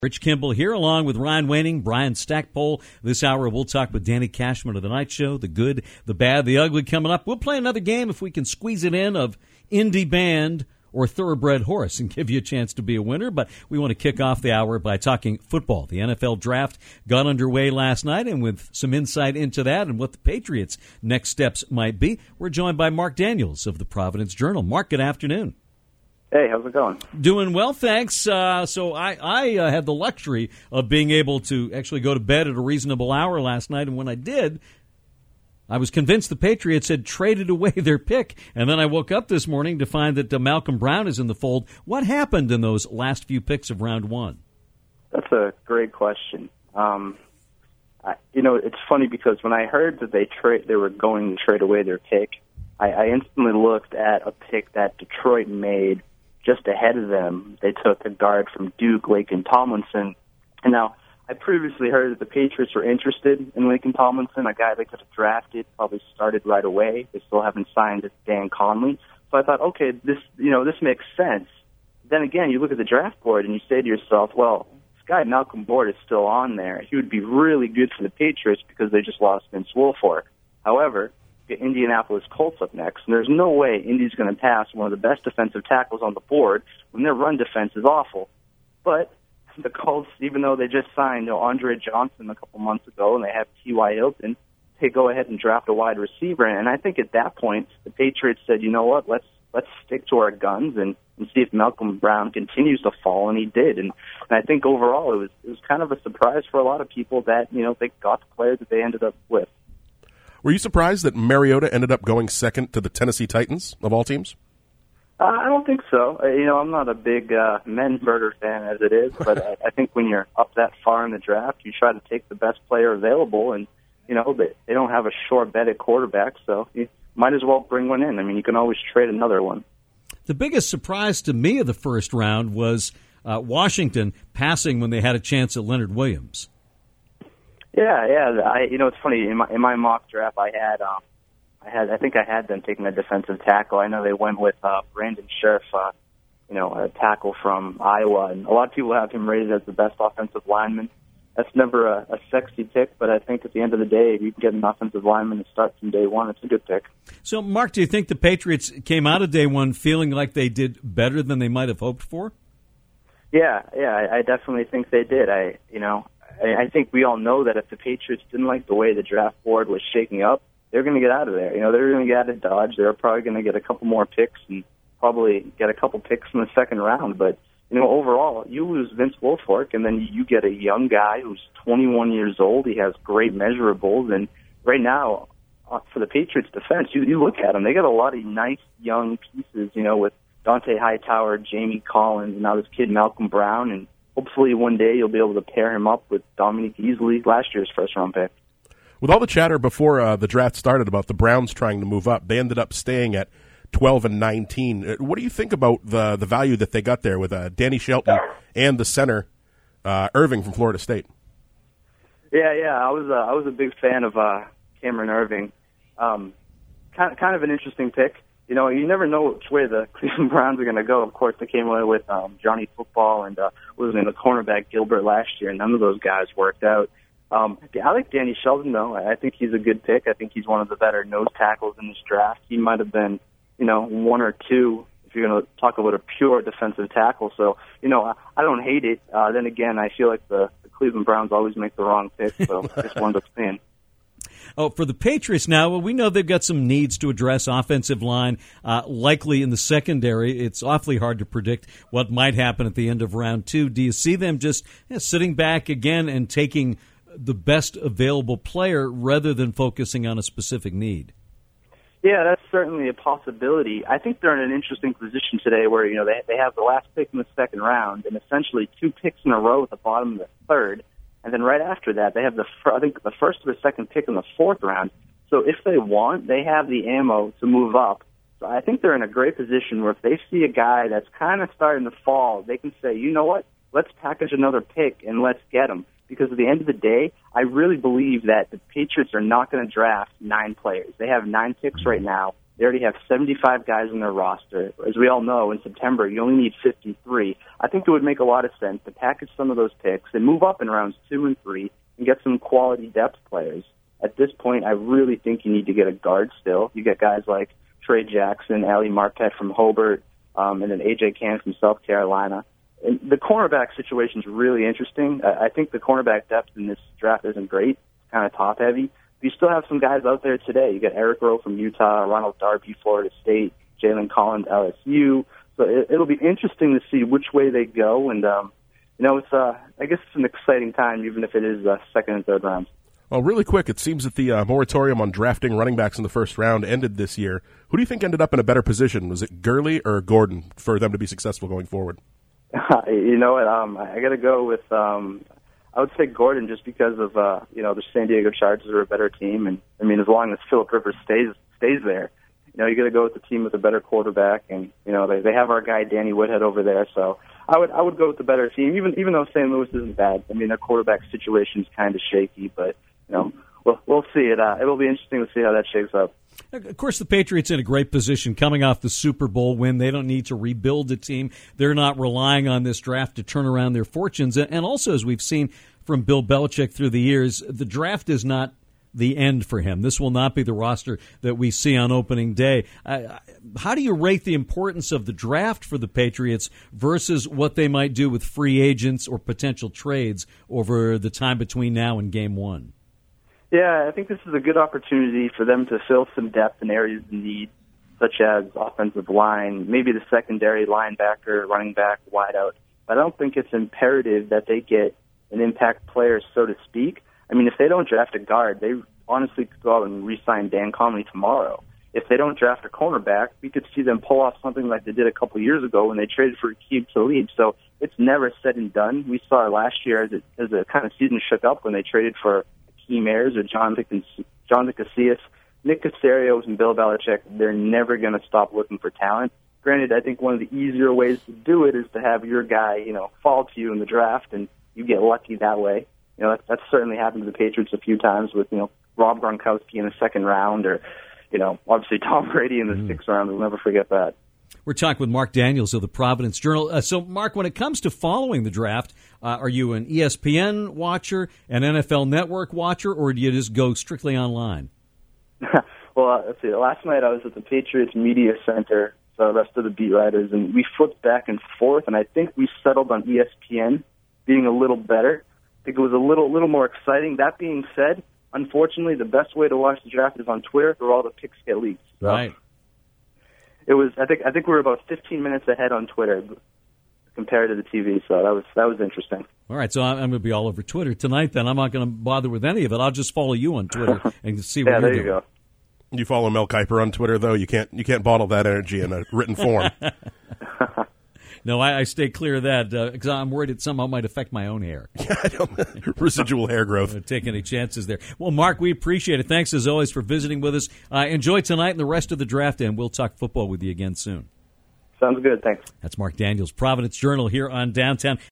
Rich Kimball here, along with Ryan Waning, Brian Stackpole. This hour, we'll talk with Danny Cashman of The Night Show, the good, the bad, the ugly coming up. We'll play another game if we can squeeze it in of Indie Band or Thoroughbred Horse and give you a chance to be a winner. But we want to kick off the hour by talking football. The NFL draft got underway last night, and with some insight into that and what the Patriots' next steps might be, we're joined by Mark Daniels of the Providence Journal. Mark, good afternoon. Hey, how's it going? Doing well, thanks. So I had the luxury of being able to actually go to bed at a reasonable hour last night, and when I did, I was convinced the Patriots had traded away their pick, and then I woke up this morning to find that Malcolm Brown is in the fold. What happened in those last few picks of round one? That's a great question. It's funny because when I heard that they were going to trade away their pick, I instantly looked at a pick that Detroit made. Just ahead of them, they took a guard from Duke, Laken Tomlinson. And now, I previously heard that the Patriots were interested in Laken Tomlinson, a guy they could have drafted, probably started right away. They still haven't signed Dan Conley. So I thought, okay, this makes sense. Then again, you look at the draft board and you say to yourself, well, this guy Malcolm Brown is still on there. He would be really good for the Patriots because they just lost Vince Wilfork. However, Indianapolis Colts up next, and there's no way Indy's going to pass one of the best defensive tackles on the board when their run defense is awful. But the Colts, even though they just signed Andre Johnson a couple months ago and they have T.Y. Hilton, they go ahead and draft a wide receiver. And I think at that point, the Patriots said, you know what, let's stick to our guns and see if Malcolm Brown continues to fall, and he did. And I think overall it was kind of a surprise for a lot of people that, they got the player that they ended up with. Were you surprised that Mariota ended up going second to the Tennessee Titans, of all teams? I don't think so. I'm not a big men murder fan as it is, but I think when you're up that far in the draft, you try to take the best player available, and, they don't have a sure bet at quarterback, so you might as well bring one in. I mean, you can always trade another one. The biggest surprise to me of the first round was Washington passing when they had a chance at Leonard Williams. Yeah. It's funny. In my mock draft, I think I had them taking a defensive tackle. I know they went with Brandon Scherf, a tackle from Iowa, and a lot of people have him rated as the best offensive lineman. That's never a sexy pick, but I think at the end of the day, if you can get an offensive lineman to start from day one, it's a good pick. So, Mark, do you think the Patriots came out of day one feeling like they did better than they might have hoped for? Yeah, I definitely think they did. I think we all know that if the Patriots didn't like the way the draft board was shaking up, they're going to get out of there. They're going to get out of Dodge. They're probably going to get a couple more picks and probably get a couple picks in the second round. But, overall, you lose Vince Wilfork, and then you get a young guy who's 21 years old. He has great measurables. And right now, for the Patriots defense, you look at them. They got a lot of nice young pieces, with Dante Hightower, Jamie Collins, and now this kid Malcolm Brown, and hopefully one day you'll be able to pair him up with Dominique Easley, last year's first-round pick. With all the chatter before the draft started about the Browns trying to move up, they ended up staying at 12 and 19. What do you think about the value that they got there with Danny Shelton and the center, Irving from Florida State? Yeah, I was a big fan of Cameron Irving. Kind of an interesting pick. You never know which way the Cleveland Browns are going to go. Of course, they came away with Johnny Football and was in the cornerback Gilbert last year. None of those guys worked out. I like Danny Shelton, though. I think he's a good pick. I think he's one of the better nose tackles in this draft. He might have been, one or two if you're going to talk about a pure defensive tackle. So, I don't hate it. Then again, I feel like the Cleveland Browns always make the wrong pick, so just one to spin. Oh, for the Patriots now, well, we know they've got some needs to address offensive line, likely in the secondary. It's awfully hard to predict what might happen at the end of round two. Do you see them just sitting back again and taking the best available player rather than focusing on a specific need? Yeah, that's certainly a possibility. I think they're in an interesting position today where, they have the last pick in the second round and essentially two picks in a row at the bottom of the third. And then right after that, they have the first or the second pick in the fourth round. So if they want, they have the ammo to move up. So I think they're in a great position where if they see a guy that's kind of starting to fall, they can say, you know what, let's package another pick and let's get him. Because at the end of the day, I really believe that the Patriots are not going to draft 9 players. They have 9 picks right now. They already have 75 guys in their roster. As we all know, in September, you only need 53. I think it would make a lot of sense to package some of those picks and move up in rounds 2 and 3 and get some quality depth players. At this point, I really think you need to get a guard still. You get guys like Trey Jackson, Ali Marpet from Hobart, and then A.J. Cann from South Carolina. And the cornerback situation is really interesting. I think the cornerback depth in this draft isn't great. It's kind of top-heavy. But you still have some guys out there today. You got Eric Rowe from Utah, Ronald Darby, Florida State, Jalen Collins, LSU. So it'll be interesting to see which way they go. And, it's I guess it's an exciting time, even if it is second and third rounds. Well, really quick, it seems that the moratorium on drafting running backs in the first round ended this year. Who do you think ended up in a better position? Was it Gurley or Gordon for them to be successful going forward? You know what? I got to go with I would say Gordon, just because of the San Diego Chargers are a better team, and I mean, as long as Phillip Rivers stays there, you got to go with the team with a better quarterback, and they have our guy Danny Woodhead over there, so I would go with the better team, even though St. Louis isn't bad. I mean, their quarterback situation is kind of shaky, but we'll see it. It'll be interesting to see how that shakes up. Of course, the Patriots in a great position coming off the Super Bowl win. They don't need to rebuild the team. They're not relying on this draft to turn around their fortunes. And also, as we've seen from Bill Belichick through the years, the draft is not the end for him. This will not be the roster that we see on opening day. How do you rate the importance of the draft for the Patriots versus what they might do with free agents or potential trades over the time between now and Game 1? Yeah, I think this is a good opportunity for them to fill some depth in areas of need, such as offensive line, maybe the secondary, linebacker, running back, wideout. But I don't think it's imperative that they get an impact player, so to speak. I mean, if they don't draft a guard, they honestly could go out and re-sign Dan Conley tomorrow. If they don't draft a cornerback, we could see them pull off something like they did a couple years ago when they traded for Aqib Talib. So it's never said and done. We saw it last year as the kind of season shook up when they traded for Akeem Ayers or John Casillas. Nick Caserio and Bill Belichick, they're never going to stop looking for talent. Granted, I think one of the easier ways to do it is to have your guy, fall to you in the draft, and you get lucky that way. That's certainly happened to the Patriots a few times with, Rob Gronkowski in the second round or, obviously Tom Brady in the sixth round. We'll never forget that. We're talking with Mark Daniels of the Providence Journal. So, Mark, when it comes to following the draft, are you an ESPN watcher, an NFL Network watcher, or do you just go strictly online? Well, let's see. Last night I was at the Patriots Media Center, so the rest of the beat writers, and we flipped back and forth, and I think we settled on ESPN being a little better. I think it was a little more exciting. That being said, unfortunately, the best way to watch the draft is on Twitter, where all the picks get leaked. So right. It was. I think we were about 15 minutes ahead on Twitter compared to the TV. So that was interesting. All right, so I'm going to be all over Twitter tonight. Then I'm not going to bother with any of it. I'll just follow you on Twitter and see what you're doing. Yeah, there you go. You follow Mel Kiper on Twitter, though. You can't bottle that energy in a written form. No, I stay clear of that because I'm worried it somehow might affect my own hair. Residual hair growth. Don't take any chances there. Well, Mark, we appreciate it. Thanks, as always, for visiting with us. Enjoy tonight and the rest of the draft, and we'll talk football with you again soon. Sounds good. Thanks. That's Mark Daniels, Providence Journal here on Downtown.